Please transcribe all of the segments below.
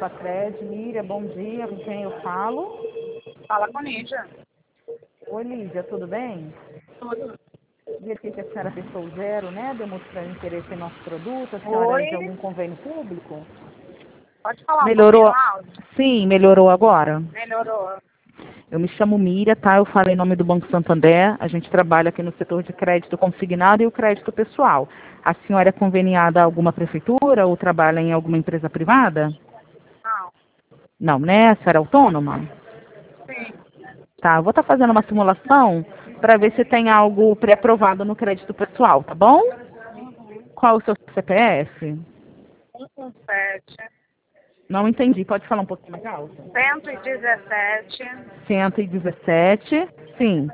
Facred. Miriam, bom dia, com quem eu falo? Fala com Lídia. Oi, Lídia, tudo bem? Tudo. Vi aqui que a senhora fechou zero, né? Demonstrando interesse em nosso produto. A senhora é de algum convênio público? Pode falar Melhorou? um pouquinho alto? Sim, melhorou agora? Melhorou. Eu me chamo Miriam, tá? Eu falei em nome do Banco Santander. A gente trabalha aqui no setor de crédito consignado e o crédito pessoal. A senhora é conveniada a alguma prefeitura ou trabalha em alguma empresa privada? Não. Não, né? A senhora é autônoma? Sim. Tá, eu vou estar fazendo uma simulação para ver se tem algo pré-aprovado no crédito pessoal, tá bom? Qual o seu CPF? 117, Não entendi, pode falar um pouquinho mais alto? 117, 117, sim.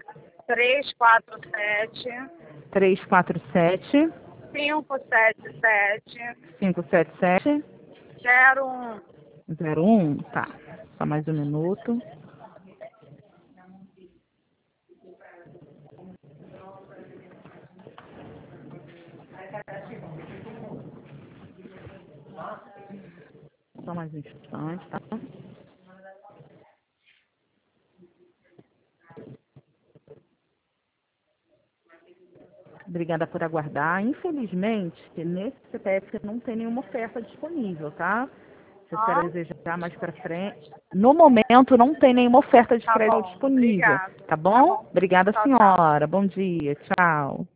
347, 347, 577, 577, 01. 01, tá. Só mais um minuto. Só mais um instante, tá? Obrigada por aguardar. Infelizmente, nesse CPF não tem nenhuma oferta disponível, tá? Se a senhora desejar mais para frente. No momento, não tem nenhuma oferta de Tá crédito bom. disponível. Obrigada. Tá bom? Obrigada, Tchau, tchau. senhora. Bom dia. Tchau.